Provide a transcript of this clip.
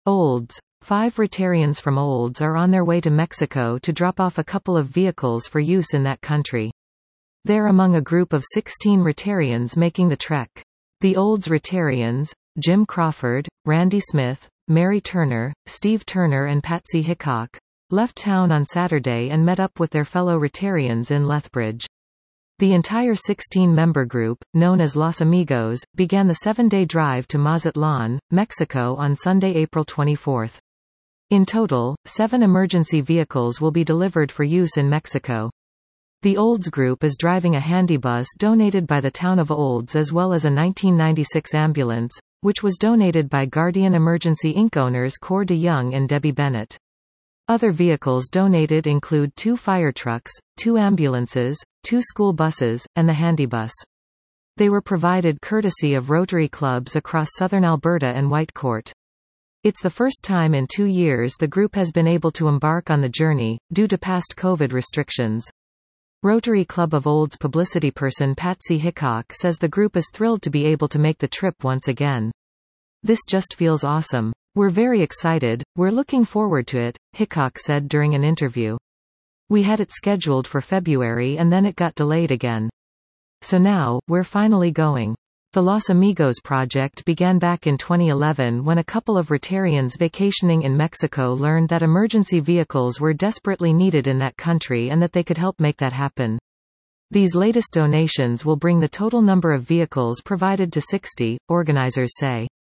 Olds. 5 Rotarians from Olds are on their way to Mexico to drop off a couple of vehicles for use in that country. They're among a group of 16 Rotarians making the trek. The Olds Rotarians, Jim Crawford, Randy Smith, Mary Turner, Steve Turner and Patsy Hickok, left town on Saturday and met up with their fellow Rotarians in Lethbridge. The entire 16-member group, known as Los Amigos, began the 7-day drive to Mazatlan, Mexico on Sunday, April 24. In total, 7 emergency vehicles will be delivered for use in Mexico. The Olds group is driving a handybus donated by the town of Olds as well as a 1996 ambulance, which was donated by Guardian Emergency Inc. owners Core DeYoung and Debbie Bennett. Other vehicles donated include 2 fire trucks, 2 ambulances, 2 school buses, and the handybus. They were provided courtesy of Rotary clubs across southern Alberta and Whitecourt. It's the first time in 2 years the group has been able to embark on the journey, due to past COVID restrictions. Rotary Club of Olds publicity person Patsy Hickok says the group is thrilled to be able to make the trip once again. "This just feels awesome. We're very excited, we're looking forward to it," Hickok said during an interview. "We had it scheduled for February and then it got delayed again. So now, we're finally going." The Los Amigos project began back in 2011 when a couple of Rotarians vacationing in Mexico learned that emergency vehicles were desperately needed in that country and that they could help make that happen. These latest donations will bring the total number of vehicles provided to 60, organizers say.